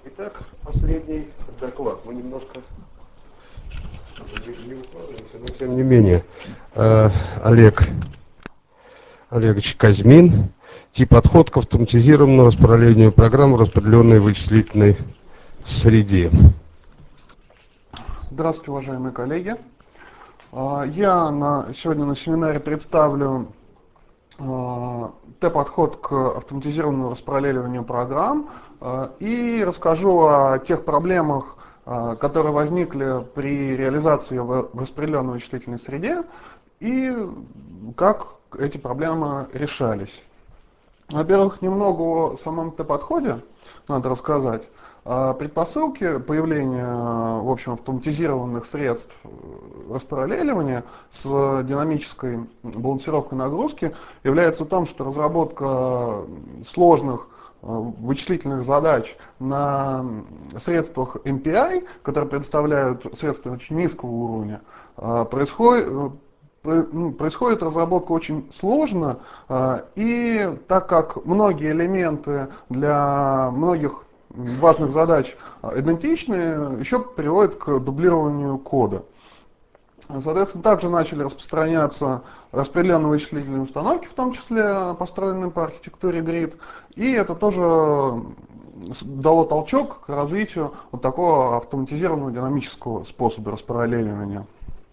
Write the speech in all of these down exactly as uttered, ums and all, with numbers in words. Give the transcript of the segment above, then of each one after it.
Итак, последний доклад. Мы немножко не укладываемся, но тем не менее. Олег Олегович Казьмин. Тип подход к автоматизированному распределению программ в распределенной вычислительной среде. Здравствуйте, уважаемые коллеги. Я на, сегодня на семинаре представлю Т-подход к автоматизированному распараллеливанию программ и расскажу о тех проблемах, которые возникли при реализации в распределенной вычислительной среде и как эти проблемы решались. Во-первых, немного о самом Т-подходе надо рассказать. Предпосылки появления, в общем, автоматизированных средств распараллеливания с динамической балансировкой нагрузки является в том, что разработка сложных вычислительных задач на средствах эм пи ай, которые предоставляют средства очень низкого уровня, происходит Происходит разработка очень сложно, и так как многие элементы для многих важных задач идентичны, еще приводит к дублированию кода. Соответственно, также начали распространяться распределенные вычислительные установки, в том числе построенные по архитектуре грид, и это тоже дало толчок к развитию вот такого автоматизированного динамического способа распараллеливания.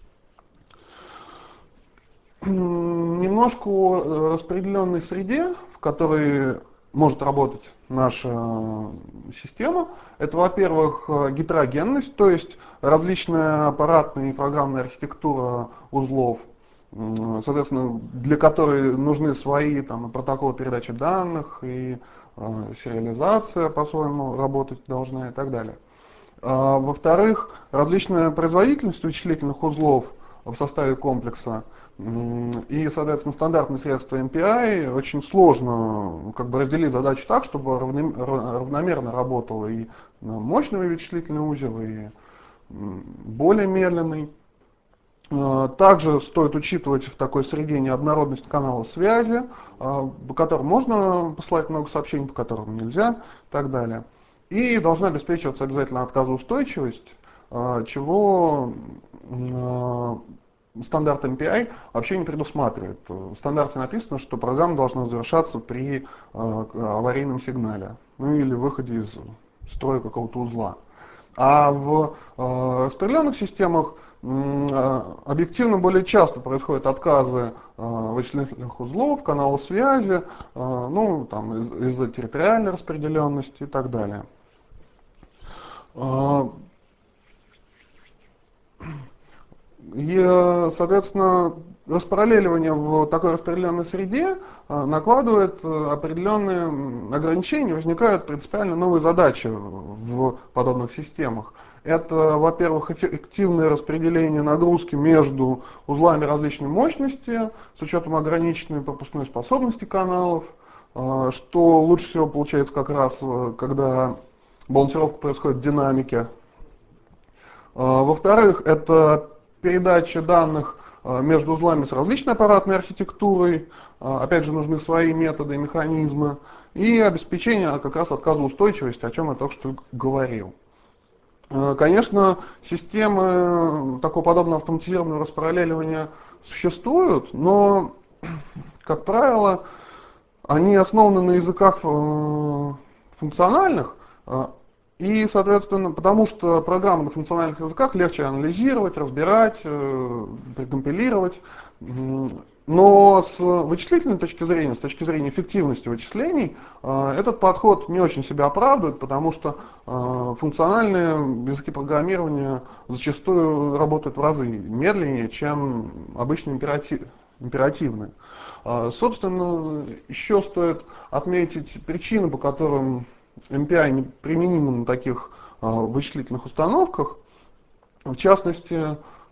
Немножко о распределенной среде, в которой может работать наша система. Это, во-первых, гетерогенность, то есть различная аппаратная и программная архитектура узлов, соответственно, для которой нужны свои там, протоколы передачи данных, и э, сериализация по-своему работать должна и так далее. А, во-вторых, различная производительность вычислительных узлов в составе комплекса и, соответственно, стандартные средства эм пи ай очень сложно как бы разделить задачу так, чтобы равномерно работал и мощный вычислительный узел, и более медленный. Также стоит учитывать в такой среде неоднородность канала связи, по которым можно посылать много сообщений, по которым нельзя, и так далее. И должна обеспечиваться обязательно отказоустойчивость, чего стандарт эм пи ай вообще не предусматривает. В стандарте написано, что программа должна завершаться при аварийном сигнале, ну или выходе из строя какого-то узла. А в э, распределенных системах э, объективно более часто происходят отказы э, вычислительных узлов, каналов связи, э, ну, там, из- из-за территориальной распределенности и так далее. Э, И, соответственно, распараллеливание в такой распределенной среде накладывает определенные ограничения, возникают принципиально новые задачи в подобных системах. Это, во-первых, эффективное распределение нагрузки между узлами различной мощности с учетом ограниченной пропускной способности каналов, что лучше всего получается как раз, когда балансировка происходит в динамике. Во-вторых, это передача данных между узлами с различной аппаратной архитектурой, опять же нужны свои методы и механизмы, и обеспечение как раз отказоустойчивости, о чем я только что говорил. Конечно, системы такого подобного автоматизированного распараллеливания существуют, но, как правило, они основаны на языках функциональных, и, соответственно, потому что программы на функциональных языках легче анализировать, разбирать, прекомпилировать. Но с вычислительной точки зрения, с точки зрения эффективности вычислений, этот подход не очень себя оправдывает, потому что функциональные языки программирования зачастую работают в разы медленнее, чем обычные императив, императивные. Собственно, еще стоит отметить причины, по которым эм пи ай не применимы на таких вычислительных установках. В частности,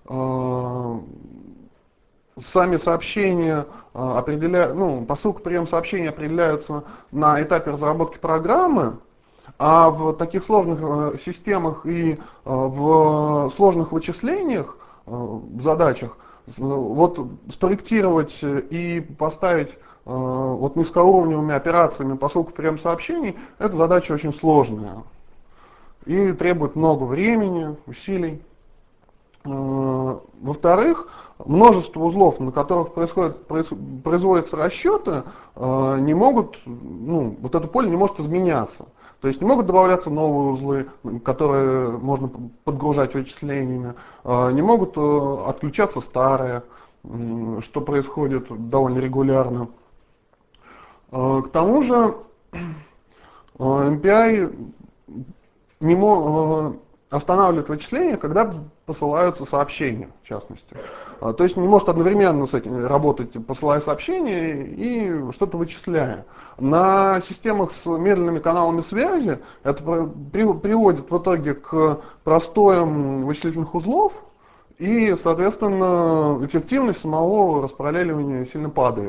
сами сообщения определяют, ну, посылка, прием сообщений определяются на этапе разработки программы, а в таких сложных системах и в сложных вычислениях, задачах, вот спроектировать и поставить вот низкоуровневыми операциями посылку, прием сообщений, это задача очень сложная. и требует много времени, усилий. Во-вторых, множество узлов, на которых происходят, производятся расчеты, не могут, ну, вот это поле не может изменяться. То есть не могут добавляться новые узлы, которые можно подгружать вычислениями, не могут отключаться старые, что происходит довольно регулярно. К тому же эм пи ай не может останавливать вычисления, когда посылаются сообщения, в частности. То есть не может одновременно с этим работать, посылая сообщения и что-то вычисляя. На системах с медленными каналами связи это приводит в итоге к простоям вычислительных узлов, и, соответственно, эффективность самого распараллеливания сильно падает.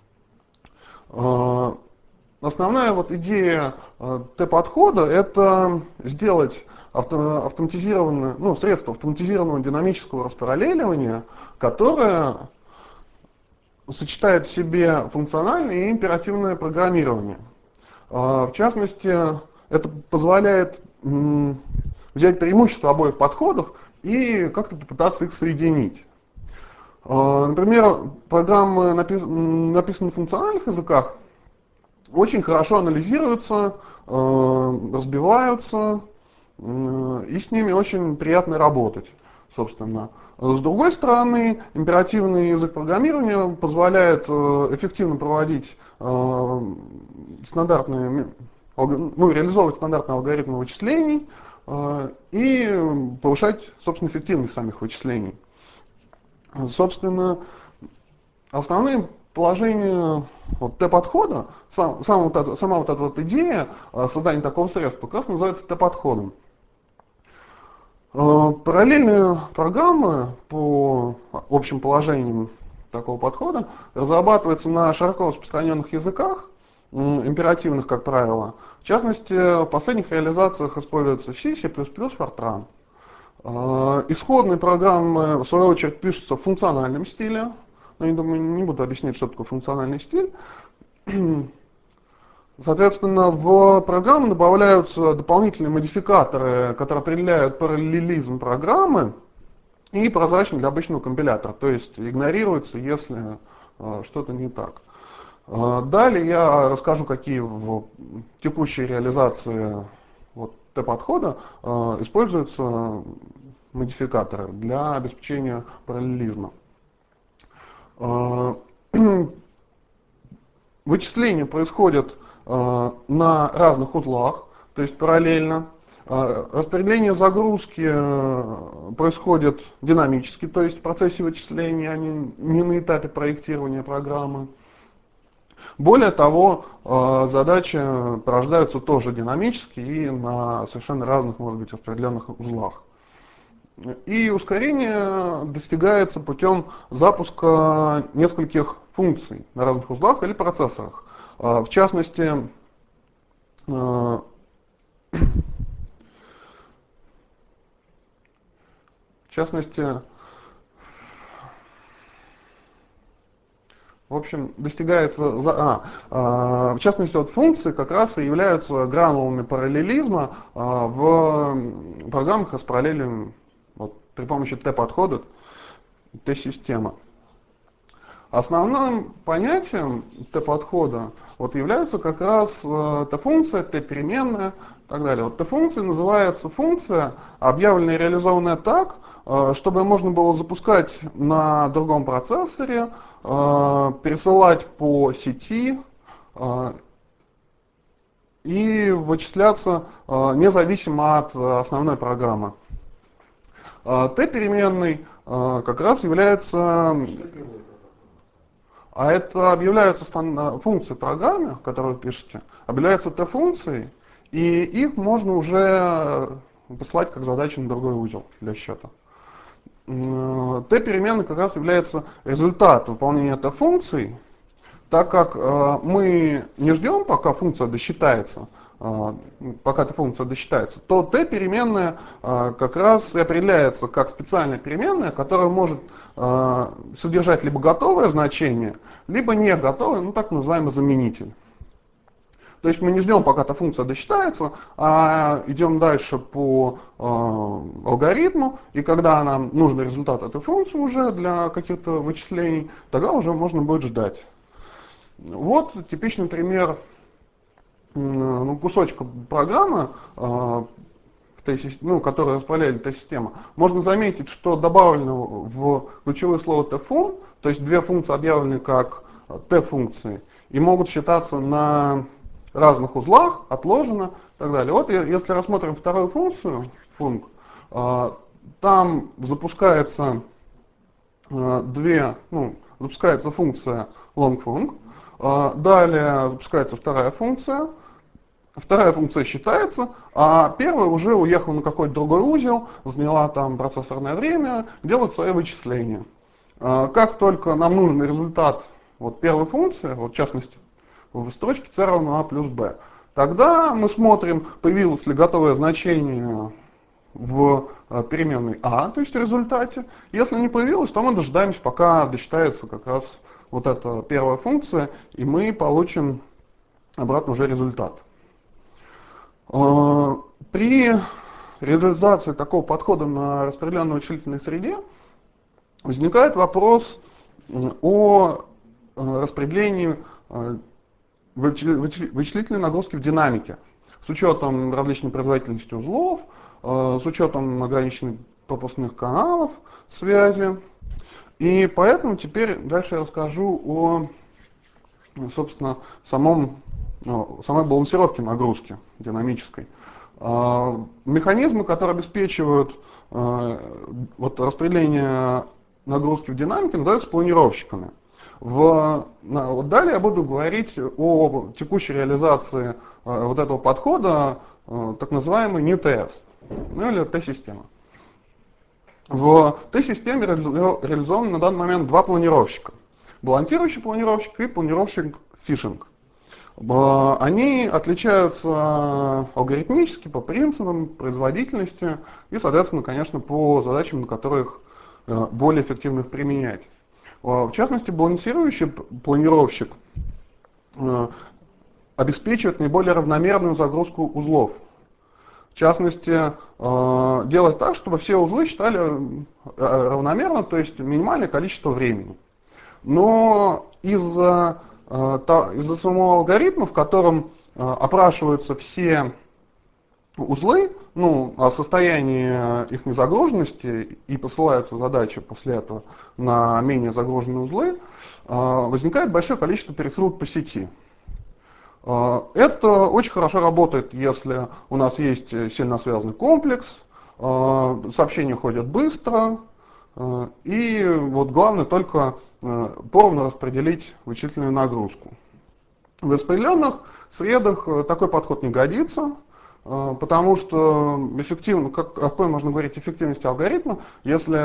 Основная вот идея Т-подхода — это сделать авто, автоматизированное, ну, средство автоматизированного динамического распараллеливания, которое сочетает в себе функциональное и императивное программирование. В частности, это позволяет взять преимущество обоих подходов и как-то попытаться их соединить. Например, программы, написанные в функциональных языках, очень хорошо анализируются, разбиваются, и с ними очень приятно работать, собственно. С другой стороны, императивный язык программирования позволяет эффективно проводить стандартные, ну, реализовывать стандартные алгоритмы вычислений и повышать, собственно, эффективность самих вычислений. Собственно, основные положение вот, Т-подхода, сам, сам вот это, сама вот эта вот идея создания такого средства как раз называется Т-подходом. Параллельные программы по общим положениям такого подхода разрабатываются на широко распространенных языках, императивных, как правило. В частности, в последних реализациях используются C, C++, Fortran. Исходные программы, в свою очередь, пишутся в функциональном стиле. Но я думаю, не буду объяснять, что такое функциональный стиль. Соответственно, в программу добавляются дополнительные модификаторы, которые определяют параллелизм программы и прозрачны для обычного компилятора, то есть игнорируются, если что-то не так. Далее я расскажу, какие в текущей реализации вот, Т-подхода используются модификаторы для обеспечения параллелизма. Вычисления происходят на разных узлах, то есть параллельно. Распределение загрузки происходит динамически, то есть в процессе вычисления, а не, не на этапе проектирования программы. Более того, задачи порождаются тоже динамически и на совершенно разных, может быть, распределенных узлах. И ускорение достигается путем запуска нескольких функций на разных узлах или процессорах. В частности, в частности, в общем, достигается, за, а, а, в частности, вот функции как раз и являются гранулами параллелизма а, в программах распараллеливания вот, при помощи Т-подхода, Т-системы. Основным понятием Т-подхода вот, являются как раз Т-функция, Т-переменная и так далее. Вот Т-функция называется функция, объявленная и реализованная так, чтобы можно было запускать на другом процессоре, пересылать по сети и вычисляться независимо от основной программы. Т-переменной как раз является... А это объявляются функции программы, которую вы пишете, объявляются Т-функции, и их можно уже посылать как задачи на другой узел для счета. Т-переменной как раз является результат выполнения Т-функций, так как мы не ждем, пока функция досчитается, пока эта функция досчитается, то Т-переменная как раз и определяется как специальная переменная, которая может содержать либо готовое значение, либо не готовое, ну так называемый заменитель. То есть мы не ждем, пока эта функция досчитается, а идем дальше по э, алгоритму, и когда нам нужен результат этой функции уже для каких-то вычислений, тогда уже можно будет ждать. Вот типичный пример ну, кусочка программы, э, ну, которые распределяли Т-система. Можно заметить, что добавлено в ключевое слово tFun, то есть две функции объявлены как Т-функции, и могут считаться на разных узлах, отложено и так далее. Вот если рассмотрим вторую функцию, функ, там запускается две, ну, запускается функция longFunc, далее запускается вторая функция, вторая функция считается, а первая уже уехала на какой-то другой узел, заняла там процессорное время, делает свои вычисления. Как только нам нужен результат вот первой функции, вот в частности в строчке c равно a плюс b, тогда мы смотрим, появилось ли готовое значение в переменной a, то есть в результате. Если не появилось, то мы дожидаемся, пока досчитается как раз вот эта первая функция, и мы получим обратно уже результат. При реализации такого подхода на распределенной вычислительной среде возникает вопрос о распределении вычислительной нагрузки в динамике с учетом различной производительности узлов, с учетом ограниченных пропускных каналов связи. И поэтому теперь дальше я расскажу о, собственно, самом, самой балансировке нагрузки динамической. Механизмы, которые обеспечивают вот, распределение нагрузки в динамике, называются планировщиками. В, вот далее я буду говорить о текущей реализации вот этого подхода, так называемый нью ти эс, ну или Т-система. В Т-системе реализованы на данный момент два планировщика. Балансирующий планировщик и планировщик фишинг. Они отличаются алгоритмически по принципам, производительности и, соответственно, конечно, по задачам, на которых более эффективно их применять. В частности, балансирующий планировщик обеспечивает наиболее равномерную загрузку узлов. В частности, делает так, чтобы все узлы считали равномерно, то есть минимальное количество времени. Но из-за из-за самого алгоритма, в котором опрашиваются все узлы, ну, о состоянии их незагруженности и посылаются задачи после этого на менее загруженные узлы, возникает большое количество пересылок по сети. Это очень хорошо работает, если у нас есть сильно связанный комплекс, сообщения ходят быстро, и вот главное только поровну распределить вычислительную нагрузку. В распределенных средах такой подход не годится, потому что эффективно, как, какой можно говорить эффективности алгоритма, если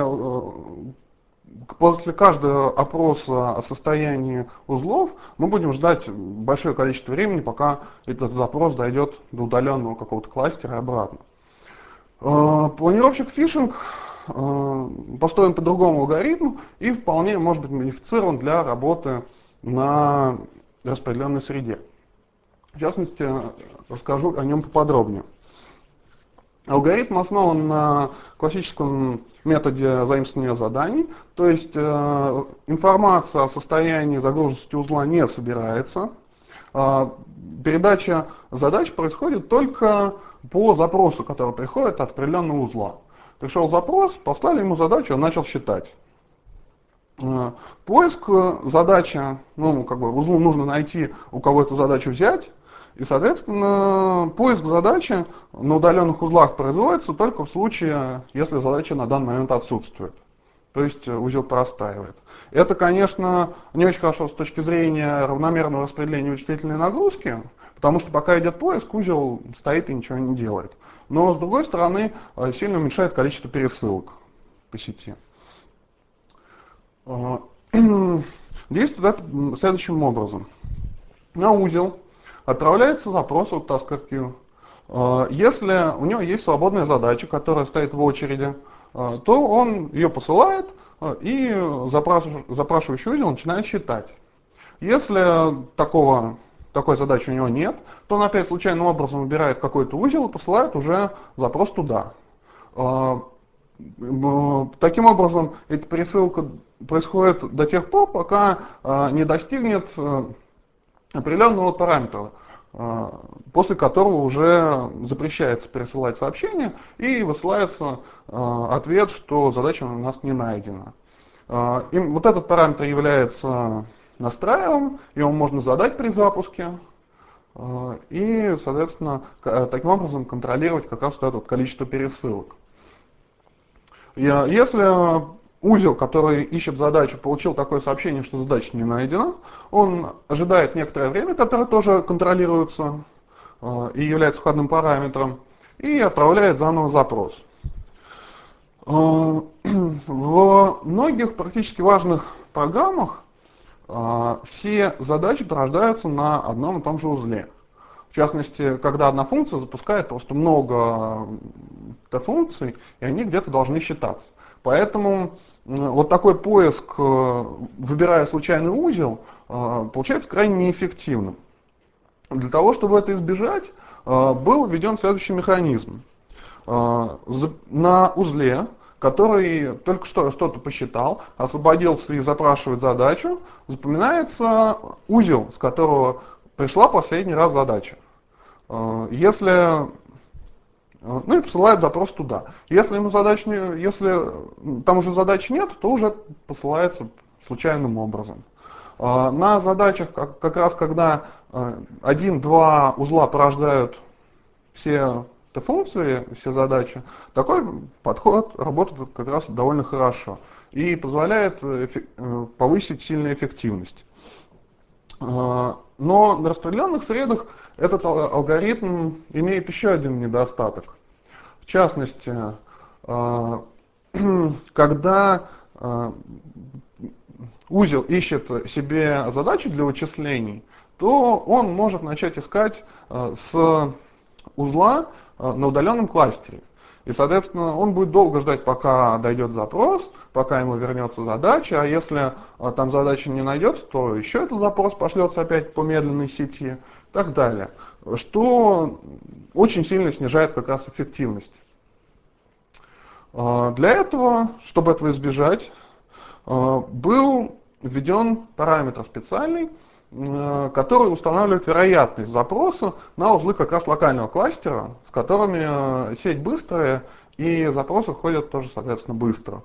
после каждого опроса о состоянии узлов мы будем ждать большое количество времени, пока этот запрос дойдет до удаленного какого-то кластера и обратно. Планировщик фишинг построен по другому алгоритму и вполне может быть модифицирован для работы на распределенной среде. В частности, расскажу о нем поподробнее. Алгоритм основан на классическом методе заимствования заданий, то есть э, информация о состоянии загруженности узла не собирается. Э, передача задач происходит только по запросу, который приходит от определенного узла. Пришел запрос, послали ему задачу, он начал считать. Э, поиск задачи, ну, как бы узлу нужно найти, у кого эту задачу взять. И, соответственно, поиск задачи на удаленных узлах производится только в случае, если задача на данный момент отсутствует. То есть узел простаивает. Это, конечно, не очень хорошо с точки зрения равномерного распределения вычислительной нагрузки, потому что пока идет поиск, узел стоит и ничего не делает. Но, с другой стороны, сильно уменьшает количество пересылок по сети. Действует это следующим образом. На узел отправляется запрос от TaskRQ. Если у него есть свободная задача, которая стоит в очереди, то он ее посылает, и запрашивающий узел начинает считать. Если такого такой задачи у него нет, то он опять случайным образом выбирает какой-то узел и посылает уже запрос туда. Таким образом, эта пересылка происходит до тех пор, пока не достигнет определенного параметра, после которого уже запрещается пересылать сообщение и высылается ответ, что задача у нас не найдена. И вот этот параметр является настраиваемым, его можно задать при запуске и, соответственно, таким образом контролировать как раз вот это вот количество пересылок. Если узел, который ищет задачу, получил такое сообщение, что задача не найдена, он ожидает некоторое время, которое тоже контролируется и является входным параметром, и отправляет заново запрос. В многих практически важных программах все задачи порождаются на одном и том же узле. В частности, когда одна функция запускает просто много функций, и они где-то должны считаться. Поэтому вот такой поиск, выбирая случайный узел, получается крайне неэффективным. Для того, чтобы это избежать, был введен следующий механизм. На узле, который только что что-то посчитал, освободился и запрашивает задачу, запоминается узел, с которого пришла последний раз задача. Если, ну и посылает запрос туда. Если ему задач не, если там уже задач нет, то уже посылается случайным образом. На задачах, как, как раз когда один-два узла порождают все функции, все задачи, такой подход работает как раз довольно хорошо и позволяет повысить сильно эффективность. Но на распределенных средах этот алгоритм имеет еще один недостаток. В частности, когда узел ищет себе задачи для вычислений, то он может начать искать с узла на удаленном кластере. И, соответственно, он будет долго ждать, пока дойдет запрос, пока ему вернется задача, а если там задача не найдется, то еще этот запрос пошлется опять по медленной сети и так далее, что очень сильно снижает как раз эффективность. Для этого, чтобы этого избежать, был введен параметр специальный, который устанавливает вероятность запроса на узлы как раз локального кластера, с которыми сеть быстрая и запросы ходят тоже, соответственно, быстро.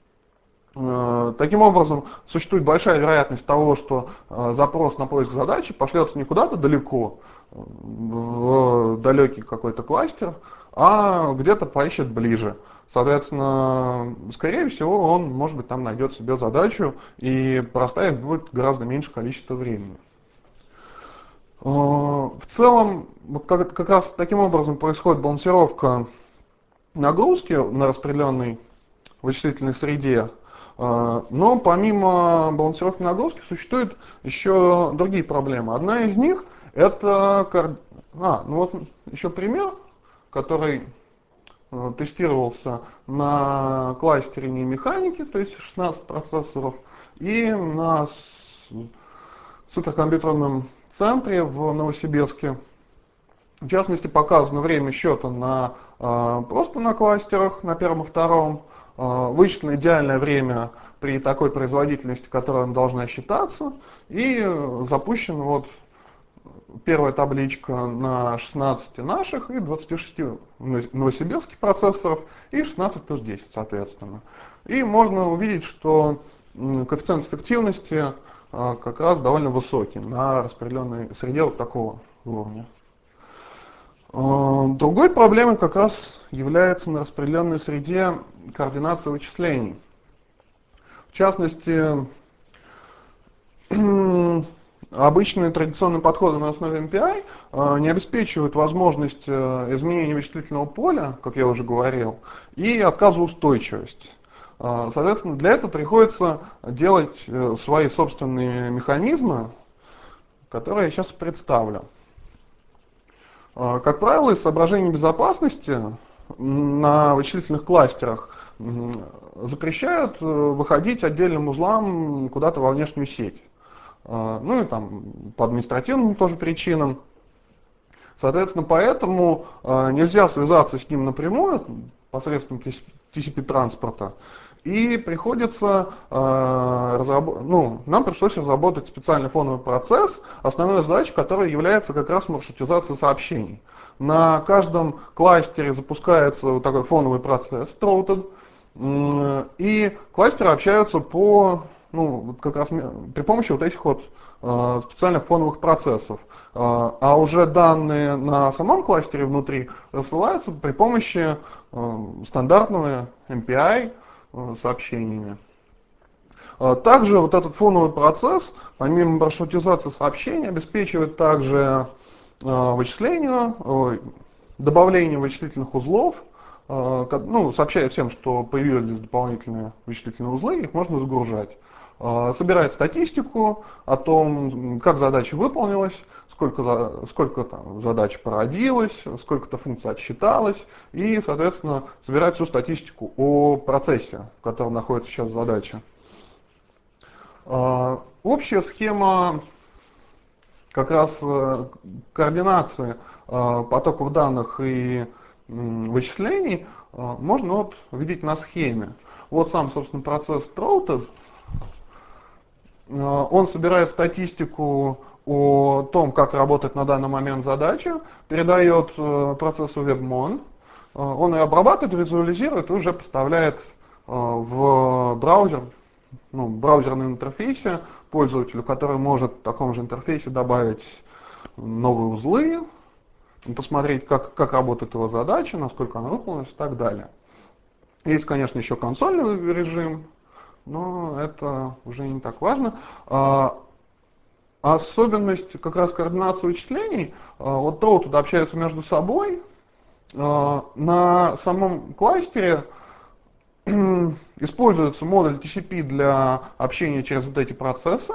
Таким образом, существует большая вероятность того, что запрос на поиск задачи пошлется не куда-то далеко, в далекий какой-то кластер, а где-то поищет ближе. Соответственно, скорее всего, он, может быть, там найдет себе задачу, и проставить будет гораздо меньше количества времени. В целом, вот как, как раз таким образом происходит балансировка нагрузки на распределенной вычислительной среде. Но помимо балансировки нагрузки существуют еще другие проблемы. Одна из них это... А, ну вот еще пример, который тестировался на кластере механики, то есть шестнадцать процессоров, и на суперкомпьютерном центре в Новосибирске. В частности, показано время счета на, просто на кластерах, на первом и втором. Вычислено идеальное время при такой производительности, которая должна считаться. И запущена вот первая табличка на шестнадцати наших и двадцати шести новосибирских процессоров и шестнадцать плюс десять, соответственно. И можно увидеть, что коэффициент эффективности как раз довольно высокий на распределенной среде вот такого уровня. Другой проблемой как раз является на распределенной среде координация вычислений. В частности, обычные традиционные подходы на основе эм пи ай не обеспечивают возможность изменения вычислительного поля, как я уже говорил, и отказоустойчивость. Соответственно, для этого приходится делать свои собственные механизмы, которые я сейчас представлю. Как правило, из соображений безопасности на вычислительных кластерах запрещают выходить отдельным узлам куда-то во внешнюю сеть. ну и там по административным тоже причинам. Соответственно, поэтому нельзя связаться с ним напрямую посредством ти си пи-транспорта. И приходится, разработ... ну, нам пришлось разработать специальный фоновый процесс, основной задачей которой является как раз маршрутизация сообщений. На каждом кластере запускается вот такой фоновый процесс Throated, и кластеры общаются по, ну, как раз при помощи вот этих вот специальных фоновых процессов. А уже данные на самом кластере внутри рассылаются при помощи стандартного эм пи ай сообщениями. Также вот этот фоновый процесс, помимо маршрутизации сообщений, обеспечивает также вычислению, добавление вычислительных узлов, ну, сообщая всем, что появились дополнительные вычислительные узлы, их можно загружать. Собирает статистику о том, как задача выполнилась, сколько, за, сколько там, задач породилось, сколько-то функций отсчиталось, и, соответственно, собирает всю статистику о процессе, в котором находится сейчас задача. Общая схема как раз координации потоков данных и вычислений можно вот видеть на схеме. Вот сам, собственно, процесс Throated. Он собирает статистику о том, как работает на данный момент задача, передает процессу WebMon, он ее обрабатывает, визуализирует и уже поставляет в браузер, ну, браузерном интерфейсе пользователю, который может в таком же интерфейсе добавить новые узлы, посмотреть, как, как работает его задача, насколько она выполнилась и так далее. Есть, конечно, еще консольный режим, но это уже не так важно. Особенность как раз координации вычислений, вот Throated общаются между собой. На самом кластере используется модуль ти си пи для общения через вот эти процессы.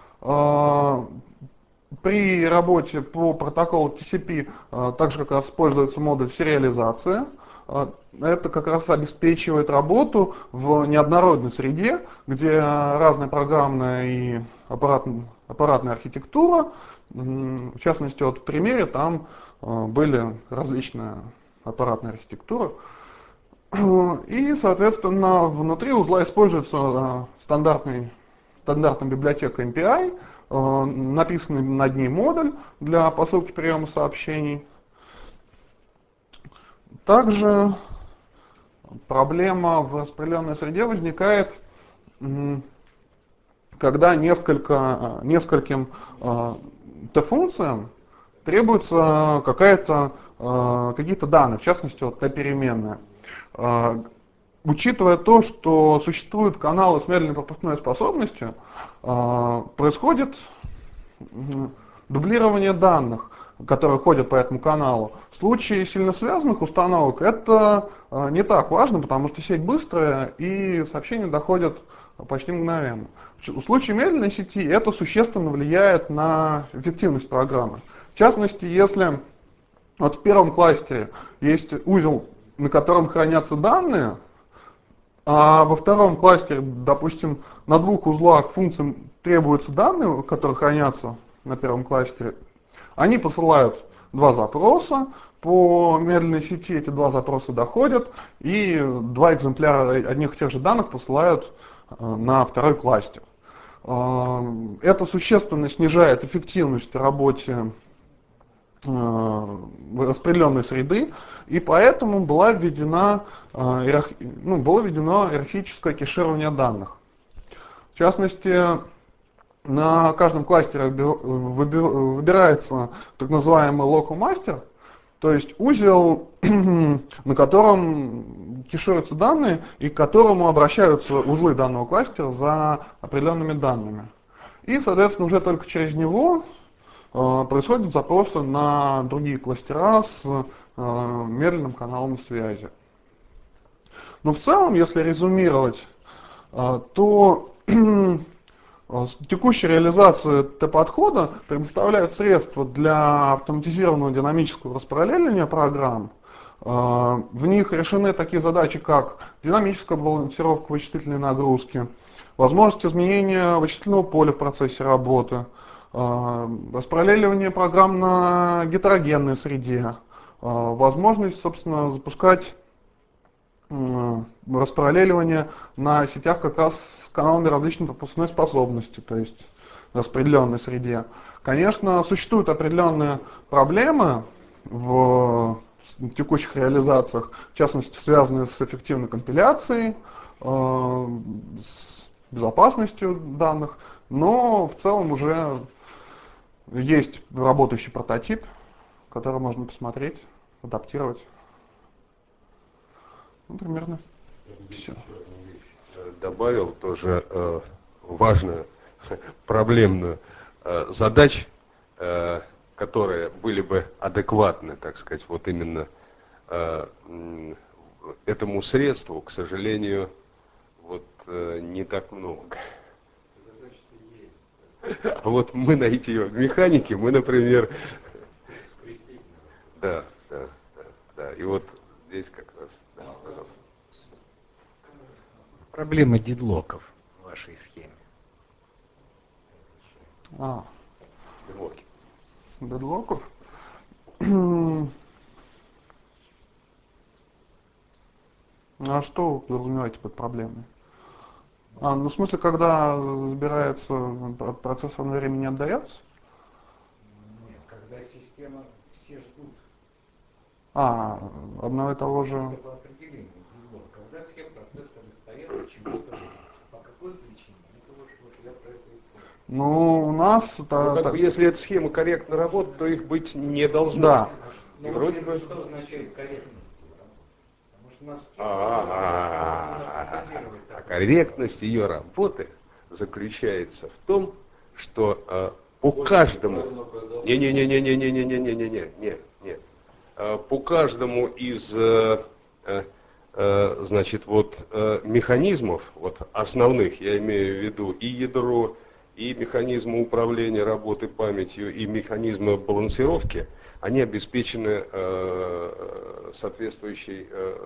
При работе по протоколу ти си пи также как раз используется модуль сериализации. Это как раз обеспечивает работу в неоднородной среде, где разная программная и аппаратная, аппаратная архитектура. В частности, вот в примере там были различные аппаратные архитектуры. И, соответственно, внутри узла используется стандартный, стандартная библиотека эм пи ай, написанный над ней модуль для посылки приема сообщений. Также проблема в распределенной среде возникает, когда несколько, нескольким T-функциям требуется какая-то, какие-то данные, в частности, вот T-переменная. Учитывая то, что существуют каналы с медленной пропускной способностью, происходит дублирование данных, которые ходят по этому каналу. В случае сильно связанных установок это не так важно, потому что сеть быстрая и сообщения доходят почти мгновенно. В случае медленной сети это существенно влияет на эффективность программы. В частности, если вот в первом кластере есть узел, на котором хранятся данные, а во втором кластере, допустим, на двух узлах функциям требуются данные, которые хранятся на первом кластере, они посылают два запроса, по медленной сети эти два запроса доходят, и два экземпляра одних и тех же данных посылают на второй кластер. Это существенно снижает эффективность в работе распределенной среды, и поэтому была введена, ну, было введено иерархическое кеширование данных. В частности, на каждом кластере выбирается так называемый local master, то есть узел, на котором кешируются данные и к которому обращаются узлы данного кластера за определенными данными. И, соответственно, уже только через него происходят запросы на другие кластера с медленным каналом связи. Но в целом, если резюмировать, то текущая реализация Т-подхода предоставляет средства для автоматизированного динамического распараллеливания программ, В них решены такие задачи, как динамическая балансировка вычислительной нагрузки, возможность изменения вычислительного поля в процессе работы, распараллеливание программ на гетерогенной среде, возможность, собственно, запускать распараллеливание на сетях как раз с каналами различной пропускной способности, то есть в распределенной среде. Конечно, существуют определенные проблемы в текущих реализациях, в частности, связанные с эффективной компиляцией, с безопасностью данных, но в целом уже есть работающий прототип, который можно посмотреть, адаптировать. Ну, примерно все. Добавил тоже э, важную, проблемную э, задачу, э, которые были бы адекватны, так сказать, вот именно э, этому средству, к сожалению, вот э, не так много. А вот мы на эти механики, мы, например, да, да, да, да, и вот здесь как раз, да, пожалуйста. Проблема дедлоков в вашей схеме. А, Дедлоки. дедлоков? А что вы подразумеваете под проблемой? А, ну в смысле, когда забирается процесс во времени не отдается? Нет, когда система все ждут. А, одного и того же. Это по определению дедлок. Когда все процессоры стоят и чего-то ждут. По какой причине? Это вот, вот я про это и спрашиваю. Ну, у нас... Ну, та, как та... бы, если эта схема корректно работает, то их быть не должно. Да. Ну, И вот вроде бы... что означает корректность ее работы? Потому что на вскидку А фантазировать а такое. корректность ее работы заключается в том, что э, по каждому... Не-не-не-не-не-не-не-не-не-не, нет. Э, по каждому из, э, э, э, значит, вот э, механизмов, вот основных, я имею в виду и ядро, и механизмы управления работы памятью, и механизмы балансировки, они обеспечены э, соответствующей э,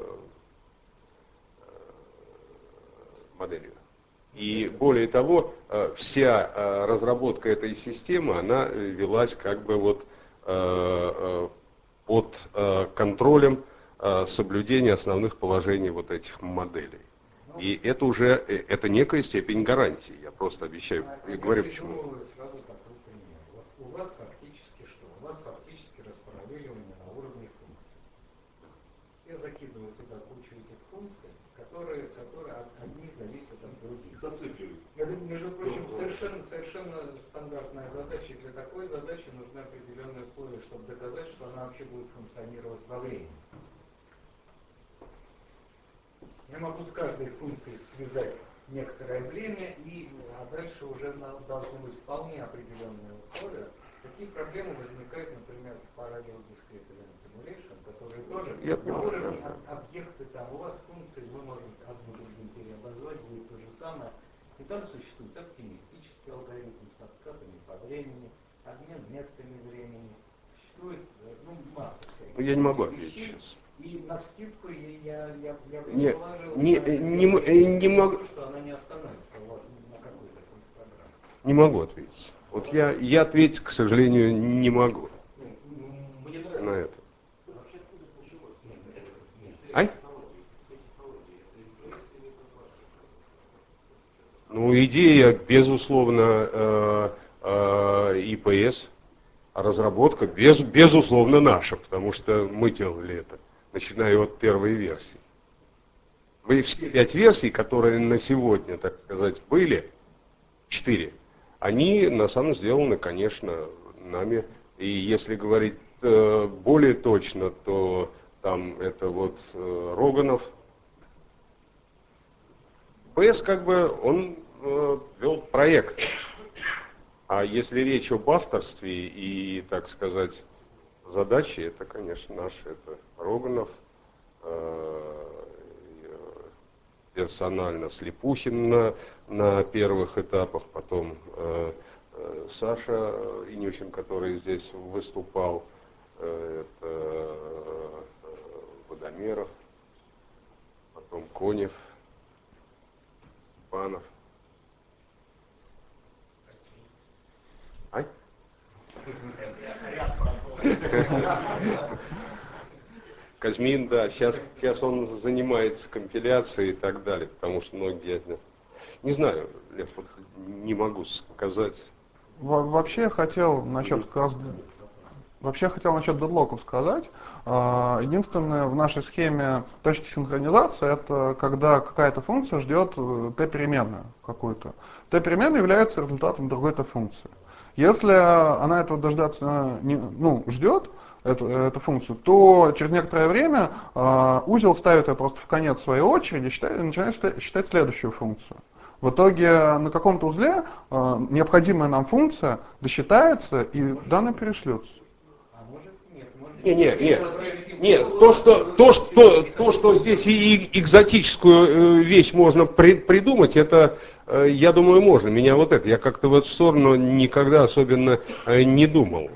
моделью. И более того, э, вся э, разработка этой системы, она велась как бы вот э, э, под э, контролем э, соблюдения основных положений вот этих моделей. И это уже, э, это некая степень гарантии. Я просто обещаю и говорю почему. Сразу такой пример. Вот у вас фактически что? У вас фактически распараллеливание на уровне функций. Я закидываю туда кучу этих функций, которые, которые одни зависят от других. Это, между прочим, совершенно, совершенно стандартная задача. И для такой задачи нужны определенные условия, чтобы доказать, что она вообще будет функционировать во времени. Я могу с каждой функцией связать некоторое время, и, а дальше уже должны быть вполне определенные условия. Такие проблемы возникают, например, в Parallel Discrete Event Simulation, которые тоже Я на понимаю, уровне да. об- объекты, там у вас функции, вы можете одну другим переобозвать, будет то же самое. И там существует оптимистический алгоритм с откатами по времени, обмен метками времени. Существует э, ну, масса всяких Ну, я не могу вещей. ответить сейчас. И навскидку я, я, я Не, предположил, не, на это не, м- время, не могу, что она не остановится у вас на какой-то из программ. не могу ответить. Вот я, я ответить, к сожалению, не могу Мне на нравится. это. Ай? Ну, идея, безусловно, э, э, И П С, а разработка, без, безусловно, наша, потому что мы делали это, начиная от первой версии. Мы все пять версий, которые на сегодня, так сказать, были, четыре, они на самом деле сделаны, конечно, нами. И если говорить э, более точно, то там это вот э, Роганов. П С как бы он э, вел проект. А если речь об авторстве и, так сказать, задачи, это, конечно, наши, это Роганов, э, персонально Слепухин на, на первых этапах, потом э, э, Саша Инюхин, который здесь выступал, э, это, э, Умеров, потом Конев, Степанов. Ай? Казьмин, да, сейчас, сейчас он занимается компиляцией и так далее, потому что многие, не знаю, Лев, вот не могу сказать. Во- Вообще я хотел насчет как раз Вообще я хотел насчет дедлоков сказать. А, Единственное, в нашей схеме точки синхронизации это когда какая-то функция ждет э, t-переменную какую-то. T-переменная является результатом другой t-функции. Если она этого дождаться не, ну, ждет, эту, эту функцию, то через некоторое время а, узел ставит ее просто в конец своей очереди считает, и начинает считать, считать следующую функцию. В итоге на каком-то узле а, необходимая нам функция досчитается и данные перешлются. Не, не, не, не, то, что, то, что, то, что здесь и экзотическую вещь можно при, придумать, это, я думаю, можно. Меня вот это, я как-то в эту сторону никогда особенно не думал.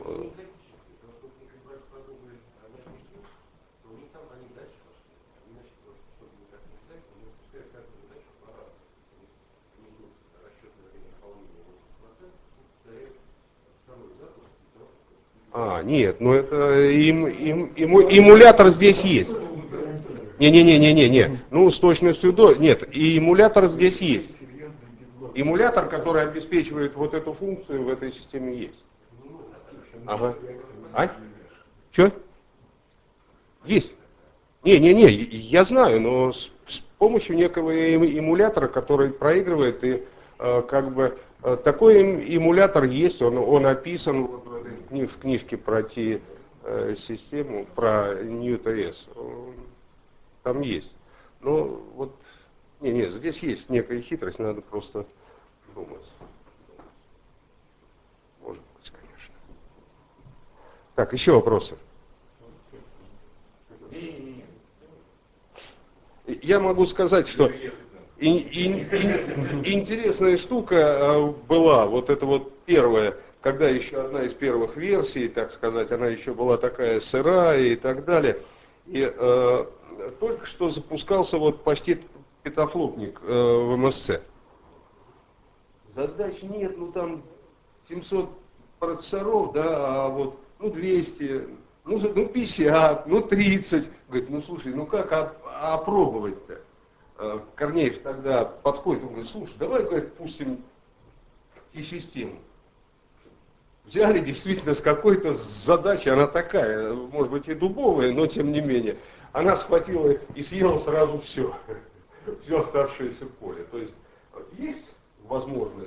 А, нет, ну это им, им, им, эмулятор здесь есть. Не-не-не-не-не-не. Ну, с точностью до... Нет, и эмулятор здесь есть. Эмулятор, который обеспечивает вот эту функцию, в этой системе есть. Ага. А? Че? Есть. Не-не-не, я знаю, но с, с помощью некого эмулятора, который проигрывает, и э, как бы э, такой эмулятор есть, он, он описан вот в, этой кни- в книжке про T-систему, про Newt.js. Там есть. Но вот, не, не, здесь есть некая хитрость, надо просто думать. Может быть, конечно. Так, еще вопросы? Я могу сказать, что и, и, и, интересная штука была, вот это вот первая, когда еще одна из первых версий, так сказать, она еще была такая сырая и так далее. И э, только что запускался вот почти петафлопник э, в эм эс си. Задач нет, ну там семьсот процессоров, да, а вот, ну двести, ну, ну пятьдесят, ну тридцать. Говорит, ну слушай, ну как оп- опробовать-то? Корнеев тогда подходит, он говорит, слушай, давай, говорит, пустим T-систему. Взяли действительно с какой-то задачей, она такая, может быть и дубовая, но тем не менее. Она схватила и съела сразу все, все оставшееся поле. То есть есть возможности,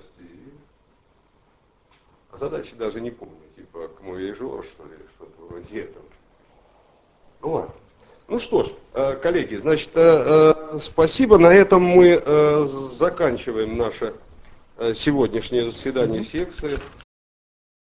а задачи даже не помню, типа к Moviajor, что ли, что-то вроде этого. Ну ладно. Ну что ж, коллеги, значит, спасибо. На этом мы заканчиваем наше сегодняшнее заседание секции.